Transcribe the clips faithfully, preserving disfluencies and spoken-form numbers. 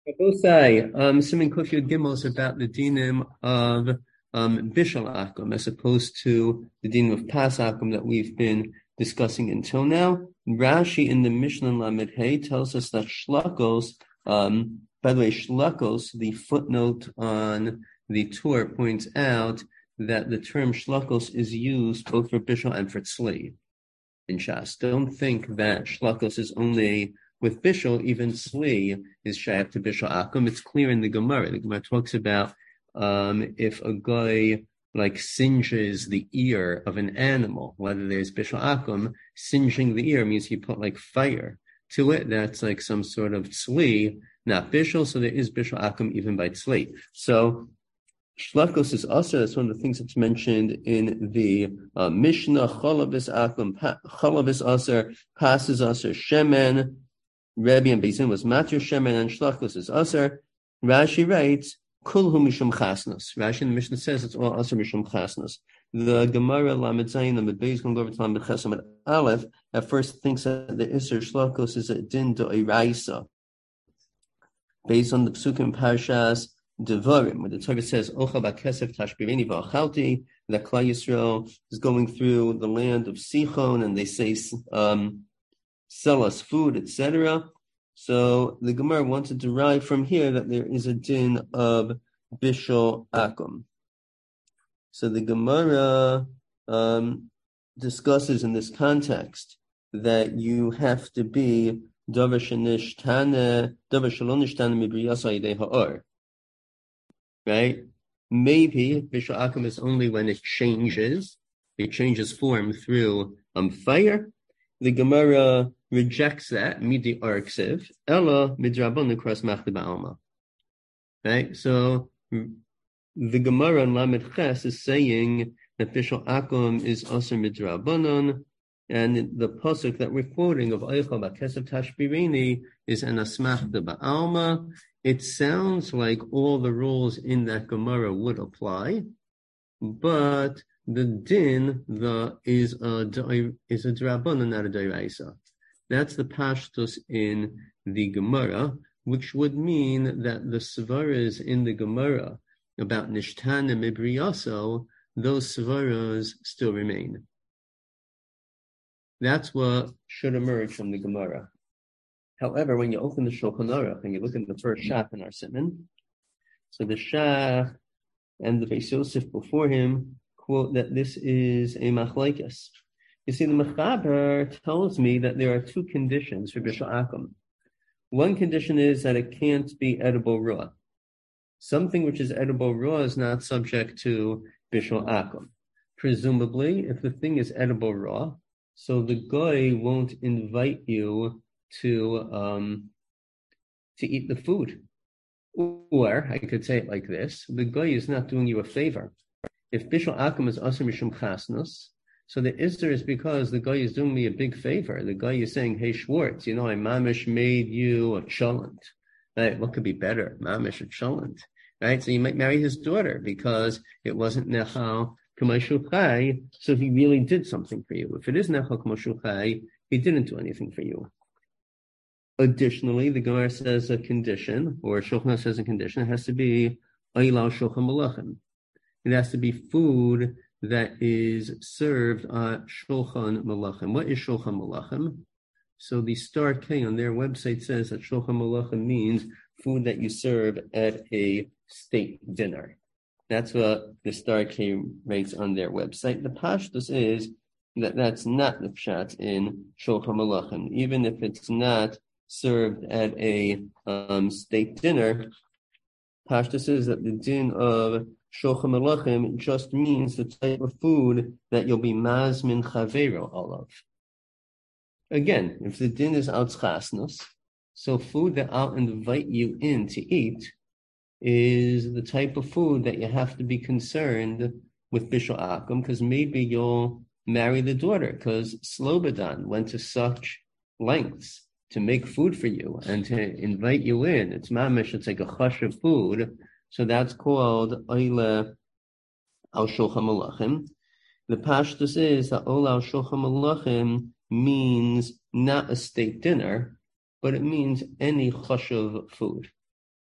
Rabosai, um, Simon Kuf Yud Gimel is about the dinim of um, Bishal Akum as opposed to the dinim of Pas Akum that we've been discussing until now. Rashi in the Mishnah Lamed Hey tells us that Shlakos, um, by the way, Shlakos, the footnote on the Torah points out that the term Shlakos is used both for Bishal and for Tzli in Shas. Don't think that Shlakos is only with Bishul, even Sli is shaykh to Bishul Akum. It's clear in the Gemara. The Gemara talks about um, if a guy like singes the ear of an animal, whether there's Bishul Akum, singeing the ear means he put like fire to it. That's like some sort of Sli, not Bishul. So there is Bishul Akum even by Sli. So Shlakos is also, that's one of the things that's mentioned in the uh, Mishnah. Chalavis Akum, Chalavis Aser, passes Aser, Shemen. Rebbe and Bezin was matir shemen and shlachos is aser. Rashi writes kulhu mishum chasnos. Rashi in the Mishnah says it's all aser mishum chasnos. The Gemara Lamed Zayin Lamed Beis going over to Lamed Ches Lamed Aleph at first thinks that the iser shlachos is a din do'iraisa based on the psukim Parshas Devarim, where the Torah says ocha ba'kesef tashbirini v'achalti, that Klal Yisrael is going through the land of Sichon and they say um sell us food, et cetera. So the Gemara wants to derive from here that there is a din of Bishul Akum. So the Gemara um, discusses in this context that you have to be Davar Shenishtana, Davar Shalonishtana Mibriyasa Yidei Ha'or. Right? Maybe Bishul Akum is only when it changes, it changes form through um, fire. The Gemara rejects that, midi arksiv, ella midrabon across machta ba'alma. Right? So the Gemara in Lamed Ches is saying that Bishul Akum is also midrabanon, and the pasuk that we're quoting of Eichel ba'kesav tashbirini is an asmachta ba'alma. It sounds like all the rules in that Gemara would apply, but the din the is a is a drabana, not a deraisa. That's the pashtus in the Gemara, which would mean that the svaras in the Gemara about nishtana mibriyaso, those svaras still remain. That's what should emerge from the Gemara. However, when you open the Shulchan Aruch and you look at the first shach in our Siman, so the shach and the Beis Yosef before him quote that this is a machlekes. You see, the Mechaber tells me that there are two conditions for Bishul Akum. One condition is that it can't be edible raw. Something which is edible raw is not subject to Bishul Akum. Presumably, if the thing is edible raw, so the guy won't invite you to um, to eat the food. Or, I could say it like this, the guy is not doing you a favor. If Bishul Akum is Asr Mishum Chasnos, so the Isser is because the guy is doing me a big favor. The guy is saying, hey, Schwartz, you know, I mamish made you a cholent. Right? What could be better? Mamish a cholent. Right? So you might marry his daughter because it wasn't Nechal K'mashul Chai, so he really did something for you. If it is Nechal K'mashul Chai, he didn't do anything for you. Additionally, the Gemara says a condition, or Shulchan says a condition, it has to be Eilau Shulchan Malachim. It has to be food that is served at Shulchan Malachim. What is Shulchan Malachim? So the Star K on their website says that Shulchan Malachim means food that you serve at a state dinner. That's what the Star K writes on their website. The Pashtus is that that's not the pshat in Shulchan Malachim. Even if it's not served at a um, state dinner, Pashtus is that the din of Shulchan Malachim just means the type of food that you'll be mazmin chavero olav. Again, if the din is out chasnos, so food that I'll invite you in to eat is the type of food that you have to be concerned with Bishul Akum, because maybe you'll marry the daughter, because Slobodan went to such lengths to make food for you and to invite you in. It's mamish, it's like a chush of food. So that's called Oile al Shulchan Malachim. The Pashtus is that Oile al Shulchan Malachim means not a state dinner, but it means any chashuv food.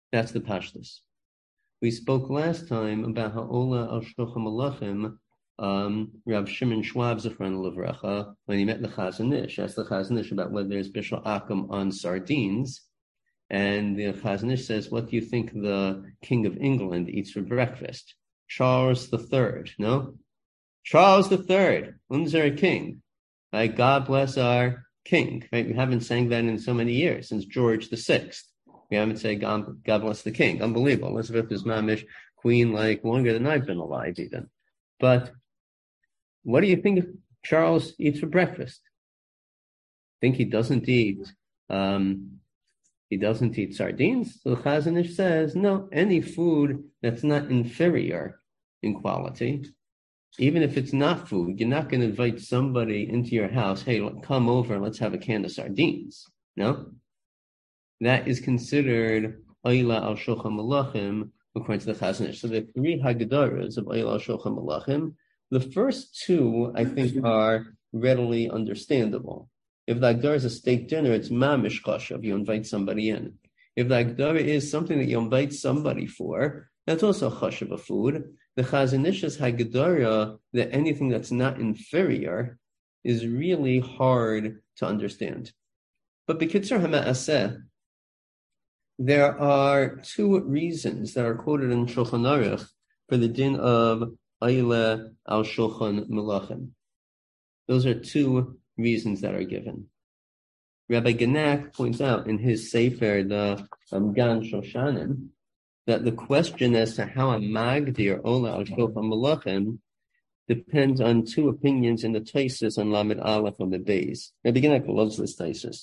That's the pashtus. We spoke last time about how Ola al Shulchan Malachim, um, Rav Shimon Schwab Zechron Livracha, when he met the Chazon Ish, asked the Chazon Ish about whether there's Bishul Akum on sardines, and the Chazon Ish says, "What do you think the King of England eats for breakfast?" Charles the Third, no? Charles the Third, unser King. Right? God bless our King. Right? We haven't sang that in so many years, since George the Sixth. We haven't said God, God bless the King. Unbelievable. Elizabeth is mamish queen like longer than I've been alive even. But what do you think Charles eats for breakfast? Think he doesn't eat um, he doesn't eat sardines? So the Chazon Ish says, no, any food that's not inferior in quality, even if it's not food, you're not going to invite somebody into your house, hey, come over and let's have a can of sardines. No? That is considered Oyla al Shulchan Malachim, according to the Chazon Ish. So the three Haggadoras of Oyla al Shulchan Malachim, the first two, I think, are readily understandable. If the Haggadah is a steak dinner, it's mamish chashav, you invite somebody in. If the Haggadah is something that you invite somebody for, that's also chashav of food. The Chazon Ish's Haggadah, that anything that's not inferior, is really hard to understand. But B'kitzur HaMa'aseh, there are two reasons that are quoted in Shulchan Aruch for the din of Oyla al Shulchan Malachim. Those are two reasons that are given. Rabbi Genack points out in his Sefer, the um, Gan Shoshanim, that the question as to how a magdir Ola al Shulchan Malachim depends on two opinions in the Taisus on Lamed Aleph on the base. Rabbi Genack loves this Taisus.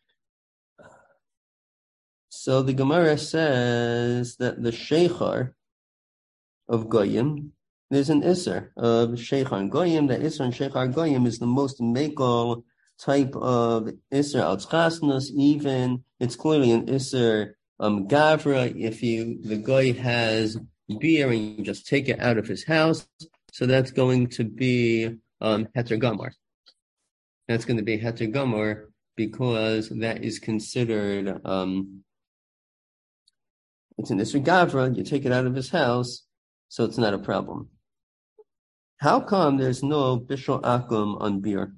So the Gemara says that the Sheikhar of Goyim, there's an Isser of Sheikhar and Goyim. The Isser and Sheikhar Goyim is the most Mekel type of Isser al Tzchasnos, even. It's clearly an Isser um, Gavra. If you, the guy has beer and you just take it out of his house, so that's going to be um, Heter Gomor. That's going to be Heter Gomor because that is considered... Um, It's an Isser Gavra, you take it out of his house, so it's not a problem. How come there's no Bishul Akum on beer?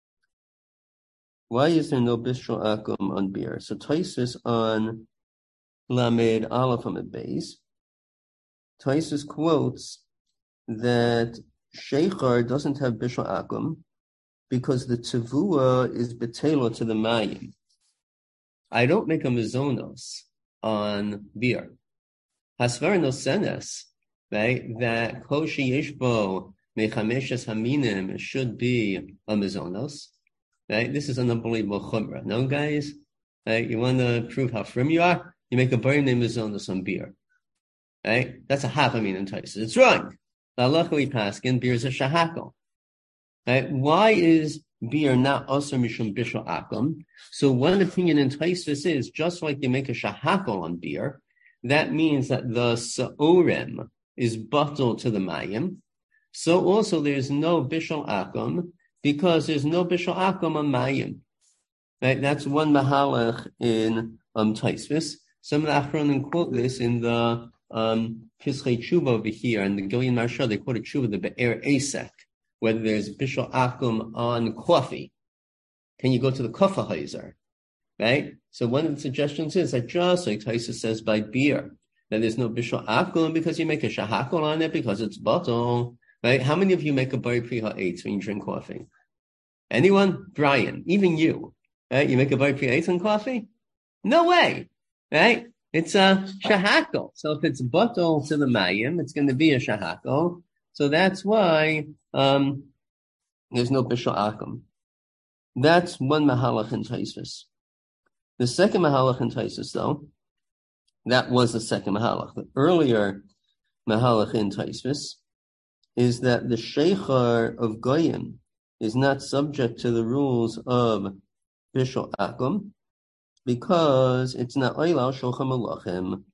Why is there no Bishul Akum on beer? So Taisus on Lamed Aleph Amid Beis, Taisus quotes that Sheikhar doesn't have Bishul Akum because the Tavua is Betelo to the Mayim. I don't make a Mizonos on beer. Hasvar no senes, right? That koshi yishbo mechameshes haminim should be a mizonos, right? This is an unbelievable chumrah. No, guys, right? You want to prove how firm you are? You make a very name mizonos on beer, right? That's a half a min in Taisus. It's wrong. Luckily, paskin beer is a shahakol, right? Why is beer not also mishum bishul akum? So one opinion in Taisus is just like you make a shahakol on beer, that means that the sa'orem is bottled to the mayim. So also there's no bishul akum because there's no bishul akum on mayim. Right? That's one mahalach in um, Taisus. Some of the Achronim quote this in the um, Pischei Tshuva over here, and the Gilyon Maharsha, they quote a Tshuva, the Be'er Asek, whether there's bishul akum on coffee. Can you go to the kofa haizer? Right? So one of the suggestions is that just like Taisus says by beer, that there's no bishul akum because you make a shahakol on it because it's bottle. Right? How many of you make a bari priha eitz when you drink coffee? Anyone? Brian, even you. Right? You make a bari priha eitz on coffee? No way. Right? It's a shahakol. So if it's bottle to the mayim, it's going to be a shahakol. So that's why um, there's no bishul akum. That's one mahalach in Taisus. The second mahalach in Taisus, though, that was the second mahalach. The earlier mahalach in Taisus is that the sheikhar of goyim is not subject to the rules of bishul akum because it's not oila shulchan malachim.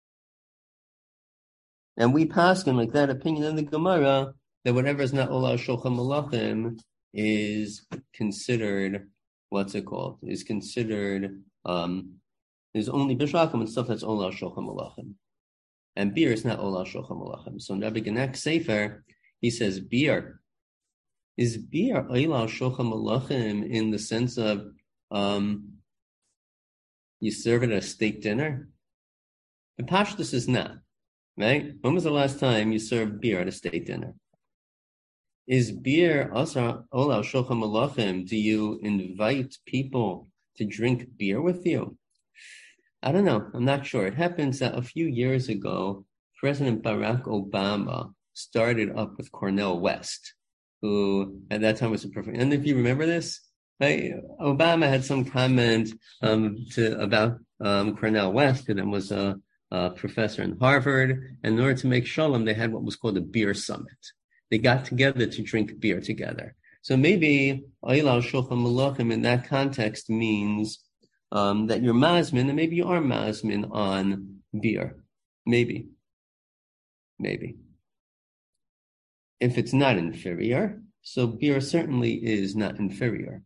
And we pass him like that opinion in the Gemara that whatever is not ola shulchan malachim is considered, what's it called? Is considered um, There's only Bishul Akum and stuff that's Ola Shulchan Malachim. And beer is not Ola Shulchan Malachim. So in Rabbi Genek Sefer, he says beer. Is beer Ola Shulchan Malachim in the sense of um, you serve it at a state dinner? The Pashtus is not, right? When was the last time you served beer at a state dinner? Is beer also Ola Shulchan Malachim? Do you invite people to drink beer with you? I don't know. I'm not sure. It happens that a few years ago, President Barack Obama started up with Cornel West, who at that time was a perfect. And if you remember this, right, Obama had some comment um, to about um, Cornel West, who then was a, a professor in Harvard. And in order to make shalom, they had what was called a beer summit. They got together to drink beer together. So maybe Oila Shulchan Malachim in that context means um, that you're mazmin, and maybe you are mazmin on beer. Maybe. Maybe. If it's not inferior, so beer certainly is not inferior.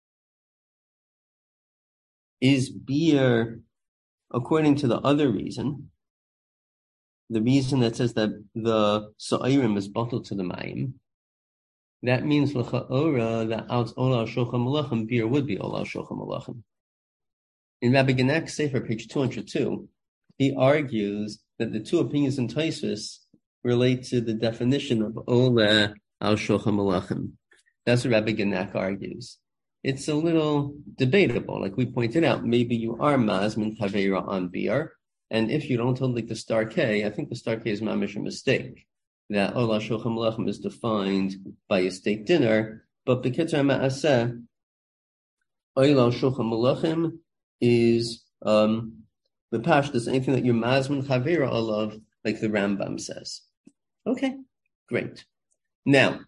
Is beer, according to the other reason, the reason that says that the sa'irim is bottled to the mayim, that means l'cha'ora that out ola shulchan malachim beer would be ola shulchan malachim. In Rabbi Genek Sefer, page two hundred two, he argues that the two opinions in Tosfos relate to the definition of ola al shulchan malachim. That's what Rabbi Genek argues. It's a little debatable. Like we pointed out, maybe you are mazmin taveira on beer. And if you don't hold like the star K, I think the star K is mamish a mistake. That Ola Shulchan Malachim is defined by a state dinner, but B'kitzur Ma'aseh, Ola Shulchan Malachim is um, the pashtus, anything that you're mazmin chavera olav, like the Rambam says. Okay, great. Now,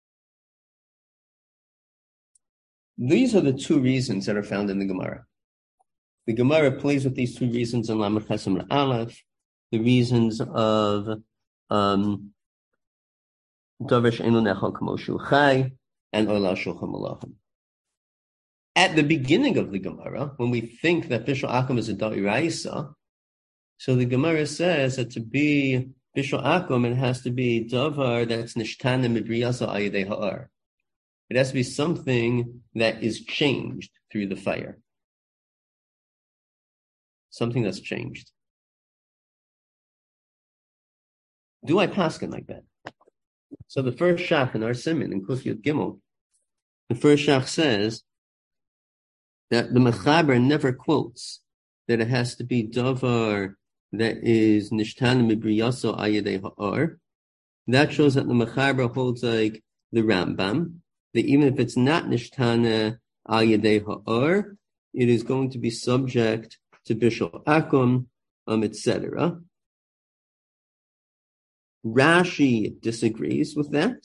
these are the two reasons that are found in the Gemara. The Gemara plays with these two reasons in Lamed Chesem Aleph, the reasons of um, Davar She'einu Nechal K'mo Shu Chai and Ola Shulchan Malachim. At the beginning of the Gemara, when we think that Bishul Akum is a Da'iraisa, so the Gemara says that to be Bishul Akum, it has to be Davar that's Nishtana Mibriyasa Ayidei Ha'ar. It has to be something that is changed through the fire. Something that's changed. Do I paskin like that? So the first shach in our siman in Kuf Yud Gimel, the first shach says that the Mechaber never quotes that it has to be davar that is nishtana mibriyaso ayedei ha'ar. That shows that the Mechaber holds like the Rambam, that even if it's not nishtana ayedei ha'ar, it is going to be subject to Bishul Akum, um, et cetera. Rashi disagrees with that.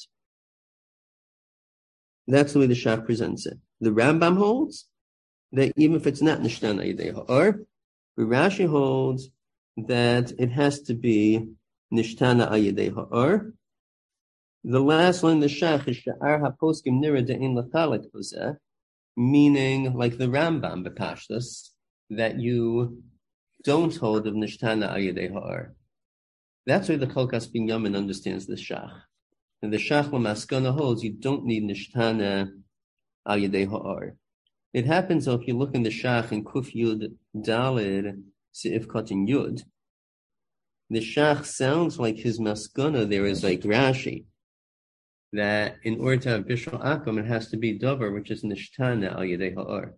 That's the way the Shach presents it. The Rambam holds that even if it's not Nishtana Ayidei Ha'ar, Rashi holds that it has to be Nishtana Ayidei Ha'ar. The last one, the Shach, is Sha'ar HaPoskim Nira De'in L'Chalik Ozeh, meaning, like the Rambam, B'Pashtus, that you don't hold of Nishtana Ayidei Ha'ar. That's why the Cholkas Bin Yamin understands the Shach. And the Shach L'Maskana holds you don't need Nishtana Ayidei Ha'ar. It happens, though, if you look in the Shach in Kuf Yud Dalid Se'if Katan Yud, the Shach sounds like his Maskana there is like Rashi, that in order to have Bishul Akum, it has to be Dover, which is Nishtana Ayidei Ha'ar.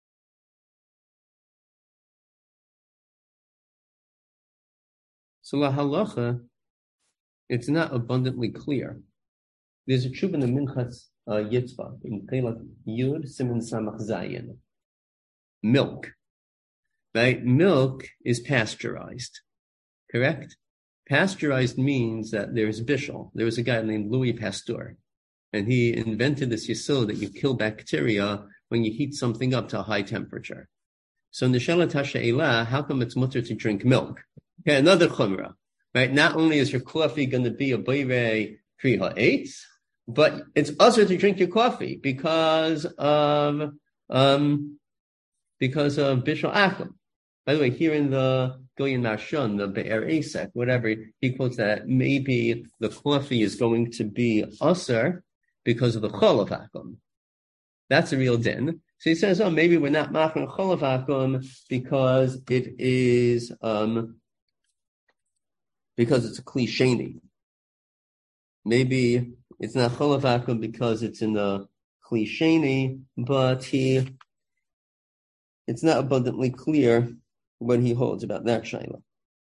So la halacha, it's not abundantly clear. There's a tshuva in the Minchas uh, Yitzvah in Pelach Yud Siman Samach Zayin. Milk, right? Milk is pasteurized, correct? Pasteurized means that there's bishul. There was a guy named Louis Pasteur, and he invented this yisod that you kill bacteria when you heat something up to a high temperature. So Nishalat HaShe'elah, how come it's mutter to drink milk? Okay, another chumrah, right? Not only is your coffee going to be a boirei pri ha'etz, but it's also to drink your coffee because of um because of Bishul Akum, By the way, here in the Goyen Marshon, the Be'er Asek, whatever, he quotes that maybe the coffee is going to be usher because of the cholav akum. That's a real din. So he says, oh, maybe we're not machon cholav akum because it is, um, because it's a klisheni. Maybe it's not cholav akum because it's in the klisheni, but he, it's not abundantly clear what he holds about that shaila.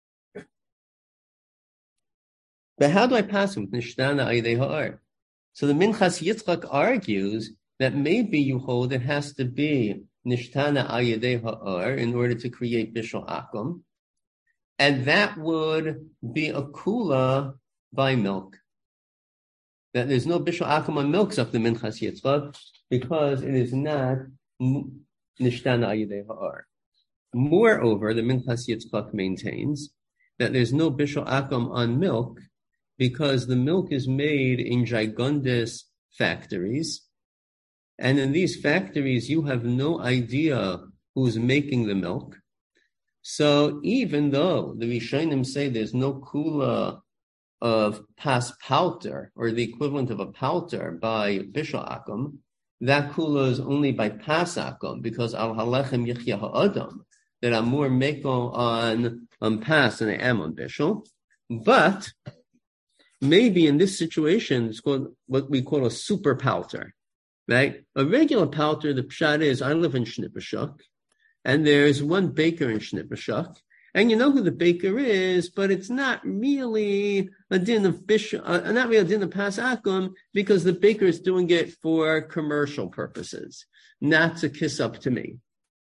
But how do I pass him with nishtana ayidei ha'ar? So the Minchas Yitzchak argues that maybe you hold it has to be nishtana ayidei ha'ar in order to create bishul akum, and that would be a kula by milk. That there's no bishul akum on milk of the Minchas Yitzchak because it is not nishtana ayidei ha'ar. Moreover, the Minchas Yitzchak maintains that there's no bishul akum on milk because the milk is made in gigundous factories, and in these factories you have no idea who's making the milk. So even though the Rishonim say there's no kula of pas palter, or the equivalent of a palter by bishul akum, that kula is only by pas akum because al halechem yichya ha'adam, that I'm more meko on um, pas than I am on bishul. But maybe in this situation, it's called what we call a super palter, right? A regular palter, the pshat is, I live in Shnipashuk, and there's one baker in Shnipashuk, and you know who the baker is, but it's not really a din of bishul, uh, not really a din of pas akum, because the baker is doing it for commercial purposes, not to kiss up to me.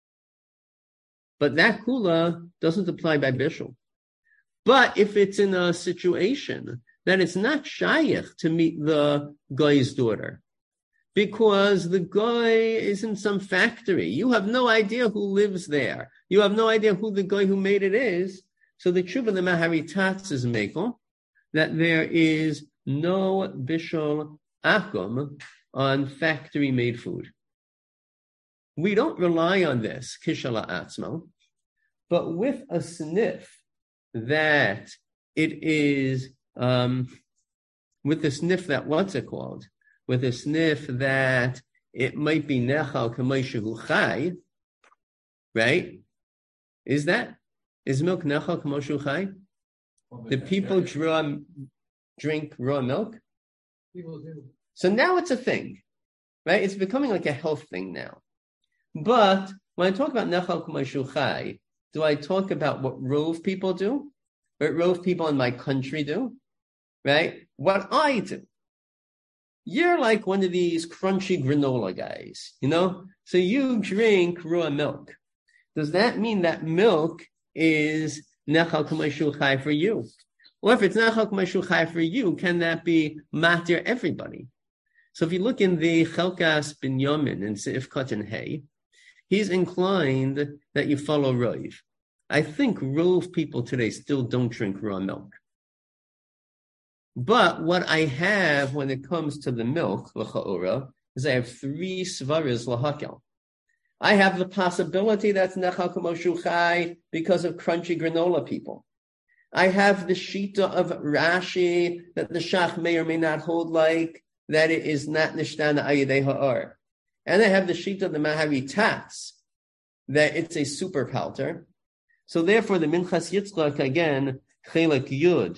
But that kula doesn't apply by bishul. But if it's in a situation that it's not shayach to meet the guy's daughter, because the guy is in some factory, you have no idea who lives there. You have no idea who the guy who made it is. So the tshuva, the Maharitatz is mekel, that there is no bishul akum on factory-made food. We don't rely on this, kishala atzmo, but with a sniff that it is, um, with a sniff that, what's it called? With a sniff that it might be nechal k'moshehu chai, right? Is that, is milk nechal k'moshehu chai? Do people draw, drink raw milk? People do. So now it's a thing, right? It's becoming like a health thing now. But when I talk about nechal k'moshehu chai, do I talk about what Rove people do? What Rove people in my country do? Right? What I do. You're like one of these crunchy granola guys, you know? So you drink raw milk. Does that mean that milk is nechal k'moshehu chai for you? Or if it's nechal k'moshehu chai for you, can that be matir everybody? So if you look in the Chelkas Binyamin in Seif Katan Hay, he's inclined that you follow Rov. I think Rov people today still don't drink raw milk. But what I have when it comes to the milk, l'cha'ora, is I have three svaras l'hakel. I have the possibility that's nechal k'moshehu chai because of crunchy granola people. I have the shita of Rashi that the Shach may or may not hold like, that it is not nishtana ayidei ha'ar. And I have the shita of the Maharitatz, that it's a super palter. So therefore the Minchas Yitzchak, again, Chelek Yud,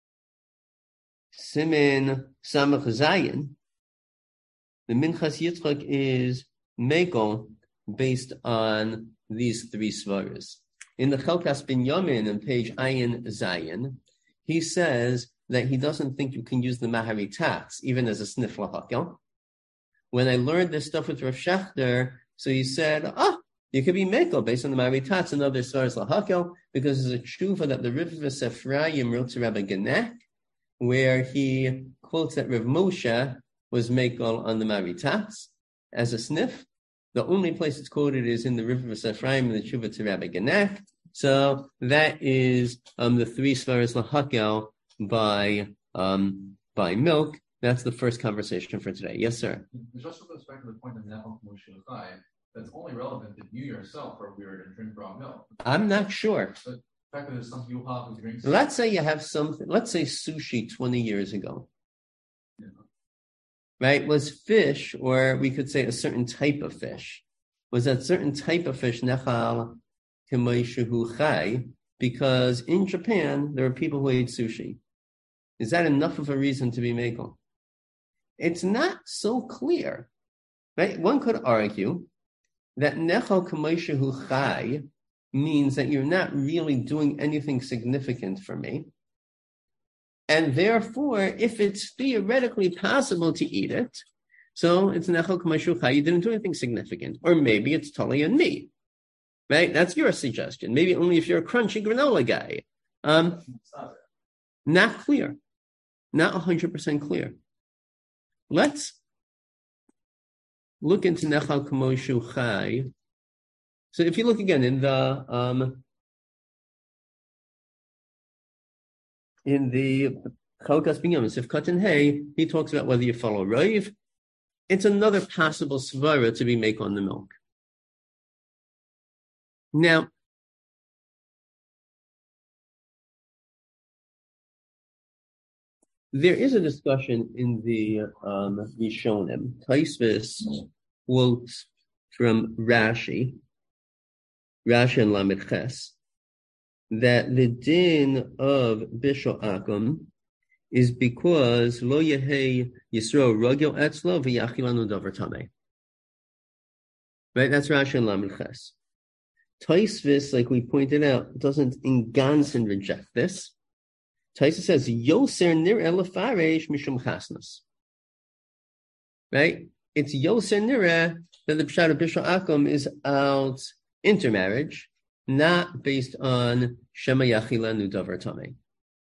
Simin Samach Zayin, the Minchas Yitzchak is mekel based on these three svaras. In the Chelkas Binyamin on page Ayin Zayin, he says that he doesn't think you can use the Maharitatz even as a sniff lahakel. When I learned this stuff with Rav Shechter, so he said, ah, you could be mekel based on the Maharitatz and other svaras lahakel, because there's a tshuva that the Rivas Ephraim wrote to Rabbi Genek, where he quotes that Rav Moshe was mekel on the Maharitatz as a sniff. The only place it's quoted is in the River of Ephraim in the Tshuva to Rabbi Genek. So that is um, the three svaras lahakel by um, by milk. That's the first conversation for today. Yes, sir. Just to go back to the point of nechal k'moshehu chai, that's only relevant if you yourself are weird and drink raw milk. I'm not sure. But the fact that there's some yuha who drinks. Let's say you have something, let's say sushi twenty years ago. Yeah. Right? Was fish, or we could say a certain type of fish. Was that certain type of fish nechal k'moishehu chai? Because in Japan, there are people who ate sushi. Is that enough of a reason to be mekel? It's not so clear. Right? One could argue that nechal k'moishehu chai means that you're not really doing anything significant for me. And therefore, if it's theoretically possible to eat it, so it's nechal k'moishehu chai, you didn't do anything significant. Or maybe it's totally on me. Right? That's your suggestion. Maybe only if you're a crunchy granola guy. Um, not clear. Not one hundred percent clear. Let's look into Nechal K'moshu Chai. So if you look again in the um, in the Chalkas Binyamin Sifkat and Hay, he talks about whether you follow Rav. It's another possible svara to be make on the milk. Now, there is a discussion in the um, Rishonim. Taisvis quotes from Rashi, Rashi and Lamed Ches, that the din of Bishul Akum is because Lo Yehei Yisro Rogel Etzlo V'Yachilanu Davar Tamei. Right, that's Rashi and Lamed Ches. Taisvis, like we pointed out, doesn't in Gansen reject this. Taisa says, Yoser nir elafaresh mishum chasnas. Right? It's Yoser nira that the Pshat of Bishul Akum is out intermarriage, not based on Shema Yachilanu Davar Tamei.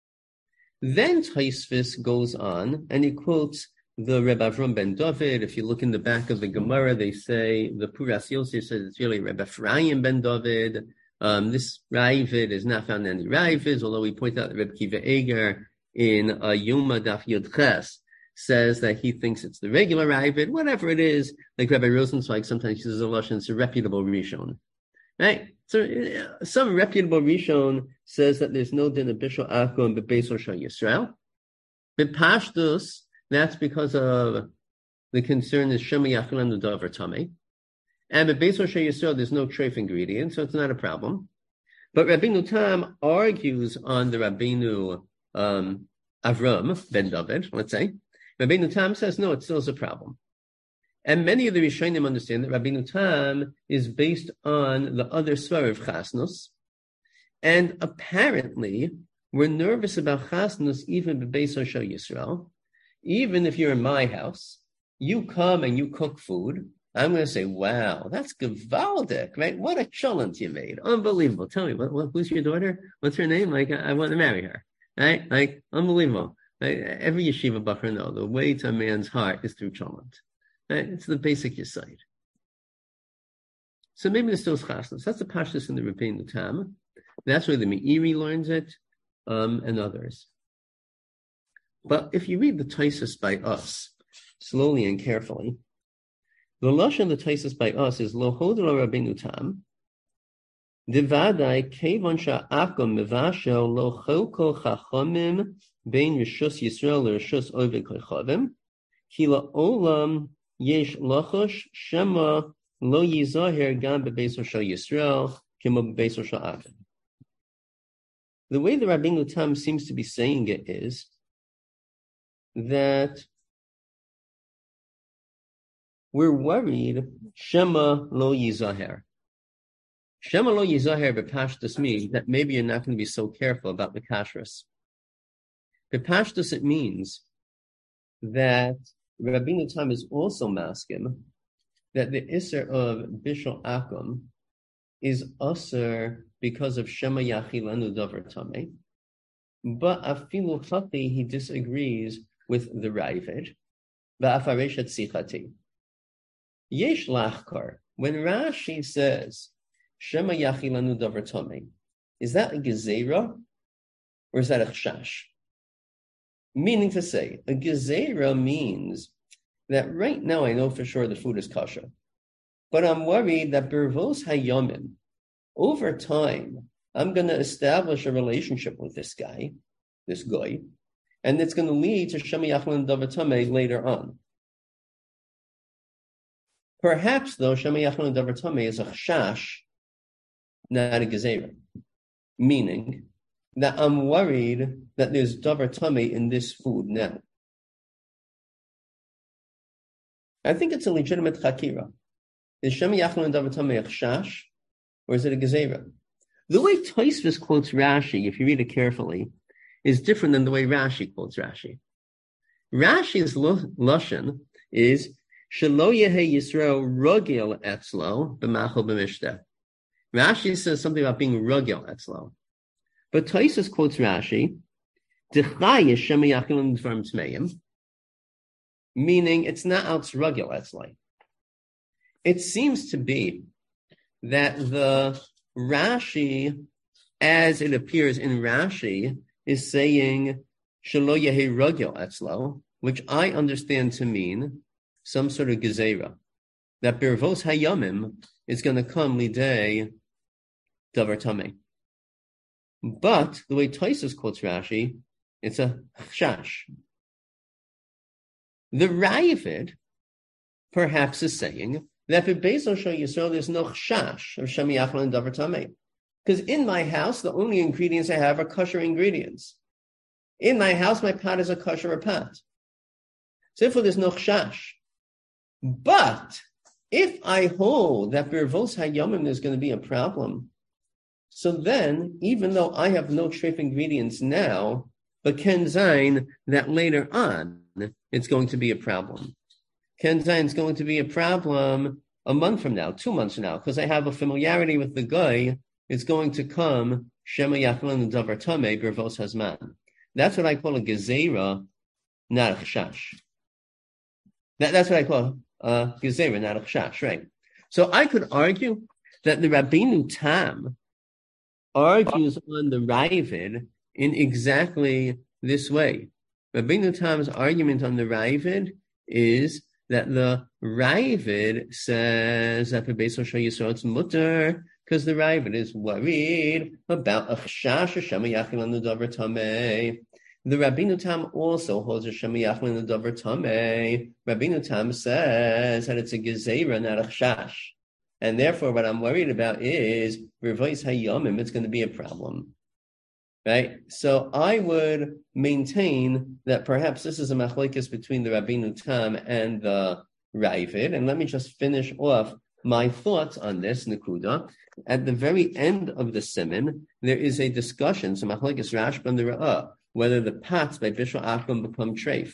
Then Taisvis goes on and he quotes the Reb Avram ben David. If you look in the back of the Gemara, they say, the Puras Yosef says it's really Reb Ephraim ben David. Um, this Ravid is not found in any Ravids, although we point out that Reb Kiva Eger in uh, Yoma Daf Yud Ches says that he thinks it's the regular Ravid, whatever it is, like Rabbi Rosenzweig sometimes uses a Lashon, it's a reputable Rishon. Right? So uh, some reputable Rishon says that there's no din of Bishul Akum but Beis Rosh Yisrael. But Pashtus, that's because of the concern is Shema Yachilanu Davar Tamei. And with Beis Rosh Yisrael, there's no treif ingredient, so it's not a problem. But Rabbeinu Tam argues on the Rabbeinu um, Avram ben David, let's say. Rabbeinu Tam says, no, it still is a problem. And many of the Rishonim understand that Rabbeinu Tam is based on the other svar of Chasnus. And apparently, we're nervous about Chasnus even with Beis Rosh Yisrael. Even if you're in my house, you come and you cook food, I'm going to say, wow, that's gewaldic, right? What a cholent you made. Unbelievable. Tell me, what, what, who's your daughter? What's her name? Like, I, I want to marry her, right? Like, unbelievable. Right? Every yeshiva bacher knows the way to a man's heart is through cholent. Right? It's the basic yesod. So maybe there's still chasnas. That's the pashtus in the Rabbeinu Tam. That's where the Meiri learns it, um, and others. But if you read the Taisus by us, slowly and carefully, the lashon the Taisus by us is lo hodlo Rabbeinu Tam. Divadai kevon sha'akom mevashel lo cholko chachamim bein rishus Yisrael rishus oved klechavim ki la'olam yesh lachosh shema lo yizaher gam bebeis Rosh Yisrael kimo bebeis Rosh Akum. The way the Rabbeinu Tam seems to be saying it is that we're worried Shema lo yizaher. Shema lo yizaher b'pashtus means that maybe you're not going to be so careful about the kashrus. B'pashtus it means that Rabbeinu Tam is also maskim that the isser of Bishul Akum is usher because of Shema Yachilanu Davar Tamei, but afilu chati he disagrees with the Ravid. Va'afareshat sichati. Yesh lachkar. When Rashi says Shema Yachilanu Davar Tamei, is that a gezerah or is that a chashash? Meaning to say, a gezerah means that right now I know for sure the food is kosher. but I'm worried that Birvos Hayomim, over time, I'm going to establish a relationship with this guy, this guy, and it's going to lead to Shema Yachlon Davar Tameh later on. Perhaps, though, Shema Yachlon Davar Tameh is a chash, not a gezerah, meaning that I'm worried that there's Davar Tameh in this food now. I think it's a legitimate chakira. Is Shema Yachlon Davar Tameh a chash, or is it a gezerah? The way Tosfos quotes Rashi, if you read it carefully, is different than the way Rashi quotes Rashi. Rashi's lashon is Shelo Yehe Yisrael Rogel Etzlo B'Machol B'Mishteh. Rashi says something about being Rogel Etzlo, but Tosfos quotes Rashi D'chai Shema Yachlon Dvarim Tmeim, meaning it's not out Rogel Etzlo. It seems to be that the Rashi, as it appears in Rashi, is saying Shelo Yehi Rogel Etzlo, which I understand to mean some sort of gezerah, that Birvos Hayomim is going to come lidei Davar Tameh. But the way Tosfos quotes Rashi, it's a chash. The Ravid perhaps is saying that for Beis Shal Yisrael there's no chash of Shema Yachlon and Davar Tameh. Because in my house, the only ingredients I have are kosher ingredients. In my house, my pot is a kosher pot. So therefore, there's no chash. But if I hold that Birvos Hayomim there's going to be a problem, so then, even though I have no treif ingredients now, but Ken Zayin, that later on, it's going to be a problem. Ken Zayin is going to be a problem a month from now, two months from now, because I have a familiarity with the guy. It's going to come Shema Yachlon Davar Tameh Birvos Hazman. That's what I call a gezerah, not a chash. That, that's what I call a gezerah, not a chash, right? So I could argue that the Rabbeinu Tam argues on the Ravid in exactly this way. Rabbeinu Tam's argument on the Ravid is that the Ravid says that for Beis Shal Yisrael it's mutter, because the Ravid is worried about a chash or Shema Yachlon Davar Tameh. The Rabbeinu Tam also holds a Shema Yachlon Davar Tameh. Rabbeinu Tam says that it's a gezerah, not a chash. And therefore, what I'm worried about is Birvos Hayomim, it's going to be a problem. Right? So I would maintain that perhaps this is a machlokes between the Rabbeinu Tam and the Ravid. And let me just finish off my thoughts on this, Nakuda. At the very end of the Siman, there is a discussion, so machlokes Rashba and the Ra'ah, whether the pots by Bishul Achron become treif.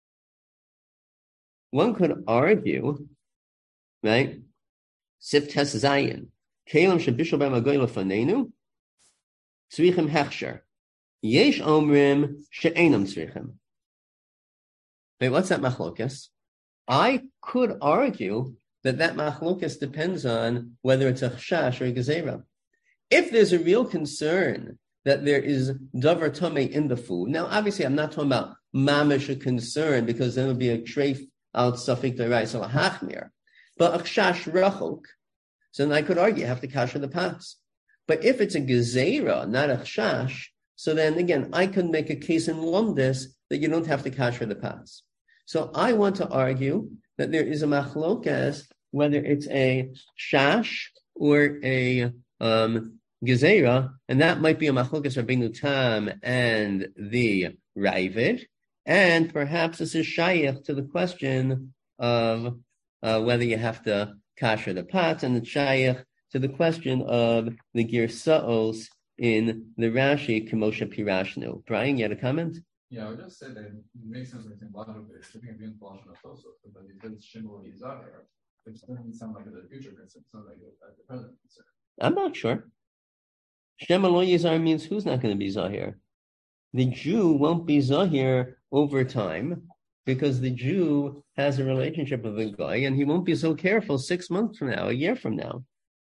One could argue, right? Sif Tes Zayin, Kalim Shabishul B'Magoy Lefanenu, Tzrichim Hechsher. Yesh Omrim She'enam Tzrichim. Wait, what's that machlokes? I could argue that that machlokes depends on whether it's a chash or a gezerah. If there's a real concern that there is davar tameh in the food, now obviously I'm not talking about mamish a concern because then it would be a treif out safik d'oraisa lahachmir, but a chash rachok. So then I could argue you have to kasher the pots. But if it's a gezerah, not a chash, so then again I could make a case in lumdis that you don't have to kasher the pots. So I want to argue that there is a machlokes whether it's a chash or a um, gezerah, and that might be a machlokes Rabbeinu Tam and the Ravid, and perhaps this is shayach to the question of uh, whether you have to kasher the pots, and the shayach to the question of the girsaos in the Rashi Kemosha Pirashnu. Brian, you had a comment? Yeah, I would just say that it makes sense to think a lot of it should be a being portion of those, but if it's Shimon Yizahir, it doesn't sound like a future concern, it sounds like a, the present concern. I'm not sure. Shema Lo Yizahir means who's not going to be Zahir? The Jew won't be Zahir over time because the Jew has a relationship with the guy and he won't be so careful six months from now, a year from now.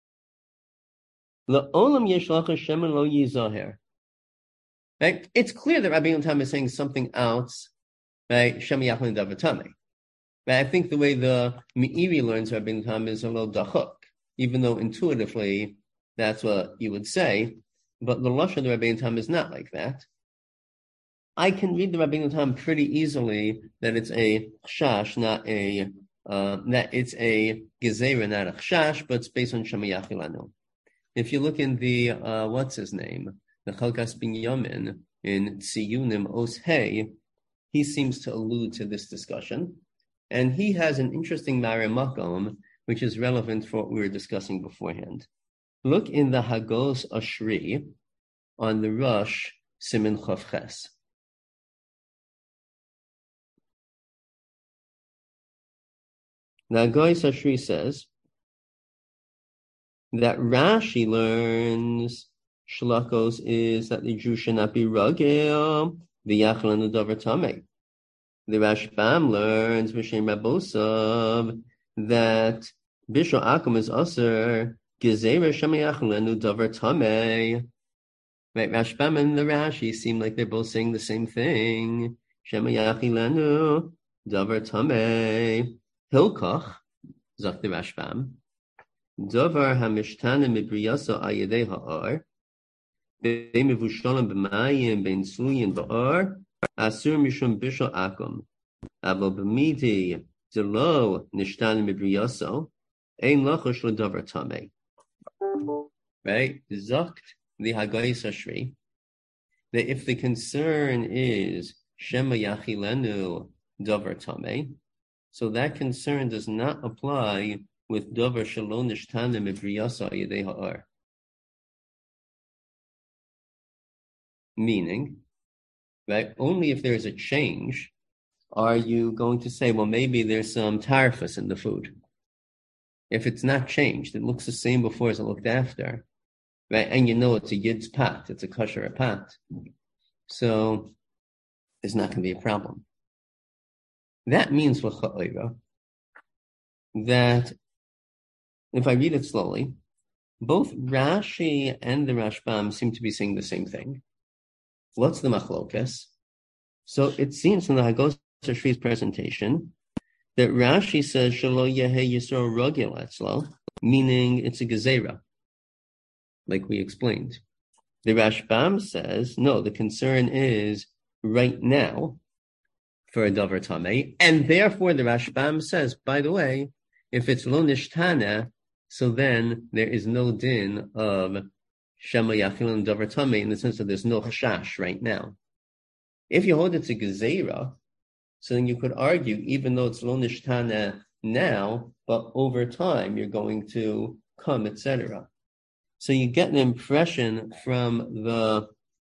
La'olam yeshlacha Shema Lo Yizahir. Right? It's clear that Rabbeinu Tam is saying something else, right? Shema Yachlon Davar Tameh. But I think the way the Meiri learns Rabbeinu Tam is a little dachuk, even though intuitively that's what you would say. But the Lashon of the Rabbeinu Tam is not like that. I can read the Rabbeinu Tam pretty easily that it's a chash, not a uh, that it's a gezerah, not a chash, but it's based on Shema Yachilanu. If you look in the uh, what's his name, the Chalkas Binyamin in Tziyunim Os Hey, he seems to allude to this discussion, and he has an interesting Mare Makom, which is relevant for what we were discussing beforehand. Look in the Hagos Ashri on the Rosh Simin Chav Ches. The Hagos Ashri says that Rashi learns Shlakos is that the Jew should not be ragel, the Yachlanu Davar Tameh. The Rashbam learns B'Shem Rabosav that Bishul Akum is Aser Gezerah Shema Yachlanu Davar Tameh. Right, Rashbam and the Rashi seem like they're both saying the same thing. Shema Yachlanu Davar Tameh. Hilkach, sagt the Rashbam. Davar Hamishtana Mibriyasa Ayedei Ha'ar. Be'mevushalim b'mayim bein sluyin ba'ar. Asur mishum bishul akum. Avo b'midi zelo nishtana mibriyasa. Ein lachosh l'davar tameh. Right? Zakt the Hagais Ashri that if the concern is Shema Yachilenu davar tameh, so that concern does not apply with davar shelo nishtana mibriyasa ayedei ha'ar. Meaning, right, only if there's a change are you going to say, well, maybe there's some tarfus in the food. If it's not changed, it looks the same before as it looked after, right? And you know it's a yid's pat, it's a kosher pat. So there's not going to be a problem. That means that if I read it slowly, both Rashi and the Rashbam seem to be saying the same thing. What's the machlokas? So it seems from the Hagos Ashri's presentation that Rashi says Shelo Yehe Yisro Rogel Etzlo, meaning it's a gezerah, like we explained. The Rashbam says no, the concern is right now for a davar tameh, and therefore the Rashbam says, by the way, if it's lo nishtana, so then there is no din of Shema Yachilanu davar tameh in the sense that there's no chashash right now. If you hold it to gezerah, so then you could argue, even though it's lo nishtana now, but over time you're going to come, et cetera. So you get an impression from the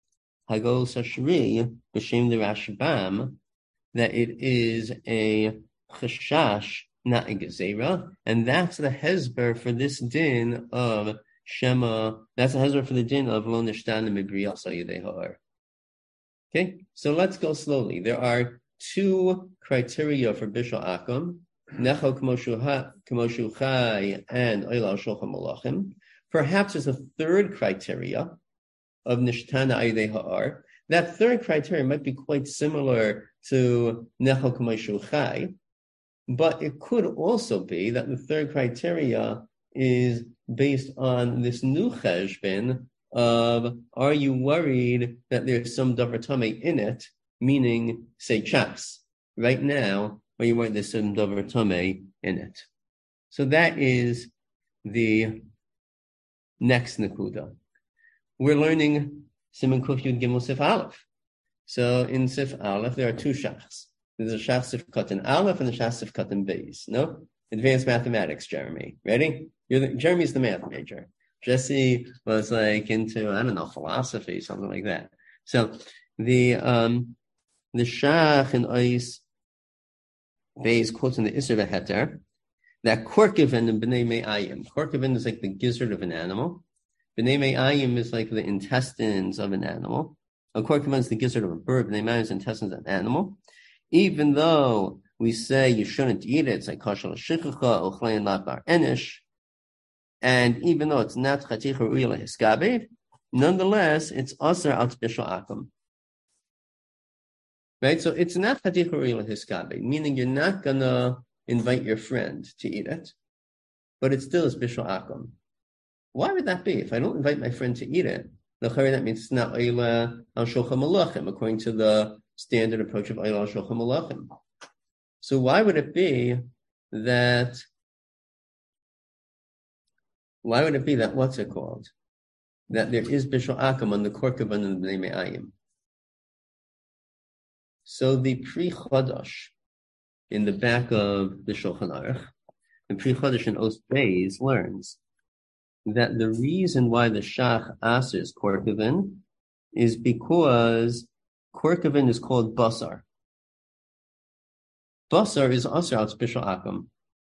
Hagos Ashri, b'shem the Rashbam, that it is a chashash, not a gezerah, and that's the hezber for this din of Shema. That's the hezber for the din of lo nishtana mibriyasa ayedei ha'ar. Okay, so let's go slowly. There are two criteria for Bishul Akum, Necho K'moshu Chai and Oilal Shulchan Malachim. Perhaps there's a third criteria of Nishtana Ayedei Ha'ar. That third criteria might be quite similar to Necho K'moshu Chai, but it could also be that the third criteria is based on this new cheshbon of, are you worried that there's some davar tameh in it, meaning, say, chaps. Right now, are you worried there's some davar tameh in it? So that is the next nakuda. We're learning Siman Kuf Yud Gimel Sif Aleph. So in Sif Aleph, there are two shachs. There's a shach Sif Katan Aleph and a shach Sif Katan Beis. No? Advanced mathematics, Jeremy. Ready? You're the, Jeremy's the math major. Jesse was like into, I don't know, philosophy, something like that. So the um, the shach in Ois Beis quotes in the Isser V'Heter that Korkevin and B'nai Me'ayim. Korkevin is like the gizzard of an animal. B'nai Me'ayim is like the intestines of an animal. A Korkevin is the gizzard of a bird. B'nai Me'ayim is the intestines of an animal. Even though we say you shouldn't eat it, it's like kashal shichucha, ochlein labar enish. And even though it's not chaticha ru'ila hiskabed, nonetheless, it's aser al bishul akum. Right? So it's not Chaticha Reila Hiskabe, meaning you're not going to invite your friend to eat it, but it still is Bishul Akum. Why would that be? If I don't invite my friend to eat it, that means it's not Eila al Shulchan Malachim, according to the standard approach of Eila al Shulchan Malachim. So why would it be that, why would it be that, what's it called? That there is Bishul Akum on the Korkavan and Bnei Me'ayim. So the Pri Chodosh in the back of the Shulchan Aruch, the Pri Chodosh in Os Beis learns that the reason why the Shach asers Korkavan is because Korkavan is called Basar. Basar is Asar al Bishul Akum.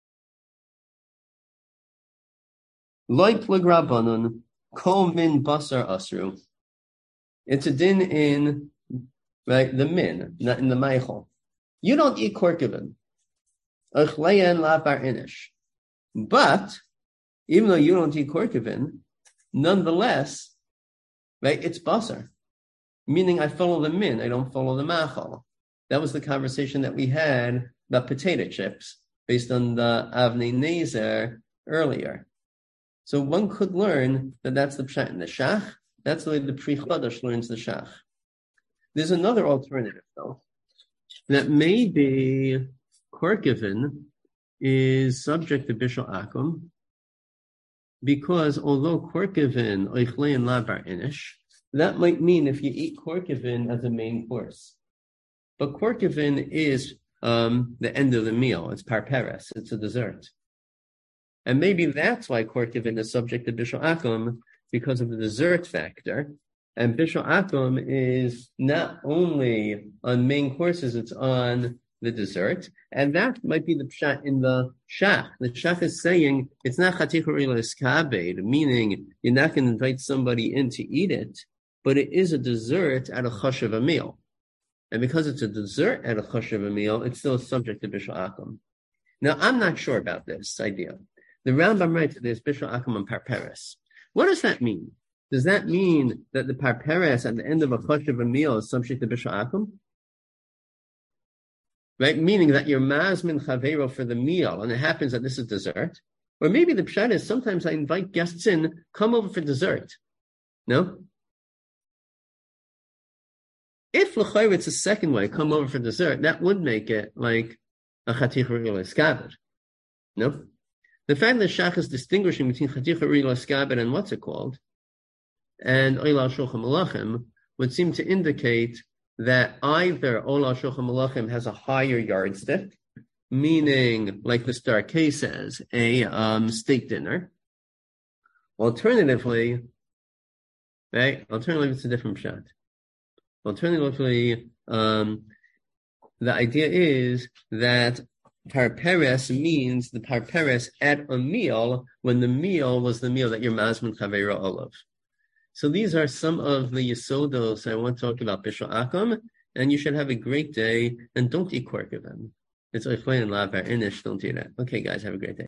Like Lagrabanon, Kol Min Basar Asru. It's a din in right the min, not in the Meichel. You don't eat Korkavan. Achleyan la bar inish. But even though you don't eat Korkavan, nonetheless, right, it's Basar. Meaning I follow the min, I don't follow the Machal. That was the conversation that we had about potato chips based on the Avnei Nezer earlier. So one could learn that that's the pshat in the Shach. That's the way the Pri Chodosh learns the Shach. There's another alternative, though, that maybe Korkavan is subject to Bishul Akum because although Korkavan oichlein labar inish, that might mean if you eat Korkavan as a main course. But Korkavan is um, the end of the meal. It's parperes. It's a dessert. And maybe that's why Korkavan is subject to Bishul Akum, because of the dessert factor. And Bishul Akum is not only on main courses, it's on the dessert. And that might be the pshat in the Shach. The Shach is saying it's not Chaticha Reila Hiskabe, meaning you're not going to invite somebody in to eat it, but it is a dessert at a chush of a meal. And because it's a dessert at a chush of a meal, it's still subject to Bishul Akum. Now, I'm not sure about this idea. The Rambam writes that there's Bishul Akum on parperes. What does that mean? Does that mean that the parperes at the end of a chush of a meal is subject to Bishul Akum? Right? Meaning that you're mazmin chavero for the meal, and it happens that this is dessert. Or maybe the pshat is sometimes I invite guests in, come over for dessert. No? If l'chayr it's a second way, come over for dessert, that would make it like a chaticha reila skabed. No? The fact that Shach is distinguishing between chaticha reila skabed and what's it called, and Oila Shulchan Malachim, would seem to indicate that either Oila Shulchan Malachim has a higher yardstick, meaning, like the Star K says, a um, steak dinner. Alternatively, right? Alternatively, it's a different pshat. Alternatively, um, the idea is that parperes means the parperes at a meal when the meal was the meal that you're mazmin chavera olav. So these are some of the yesodos I want to talk about Bishul Akum, and you should have a great day, and don't eat Korkavan. It's oichlein lavar inish, don't eat it. Okay, guys, have a great day.